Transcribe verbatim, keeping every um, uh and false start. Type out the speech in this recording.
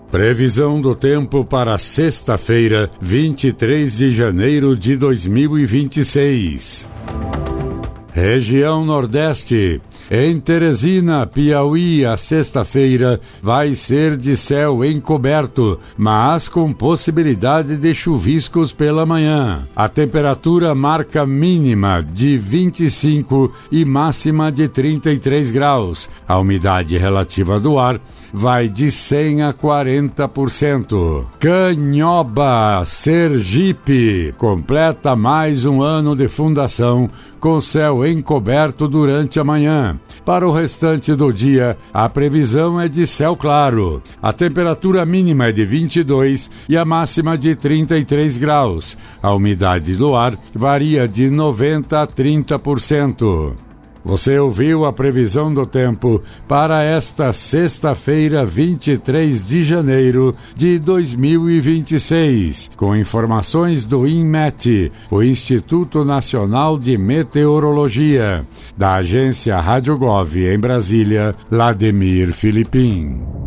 Previsão do tempo para sexta-feira, vinte e três de janeiro de dois mil e vinte e seis. Região Nordeste. Em Teresina, Piauí, a sexta-feira vai ser de céu encoberto, mas com possibilidade de chuviscos pela manhã. A temperatura marca mínima de vinte e cinco e máxima de trinta e três graus. A umidade relativa do ar vai de cem a quarenta por cento. Canhoba, Sergipe, completa mais um ano de fundação com céu encoberto durante a manhã. Para o restante do dia, a previsão é de céu claro. A temperatura mínima é de vinte e dois e a máxima de trinta e três graus. A umidade do ar varia de noventa a trinta por cento. Você ouviu a previsão do tempo para esta sexta-feira, vinte e três de janeiro de dois mil e vinte e seis, com informações do INMET, o Instituto Nacional de Meteorologia, da agência Rádio Gov em Brasília, Lademir Filipim.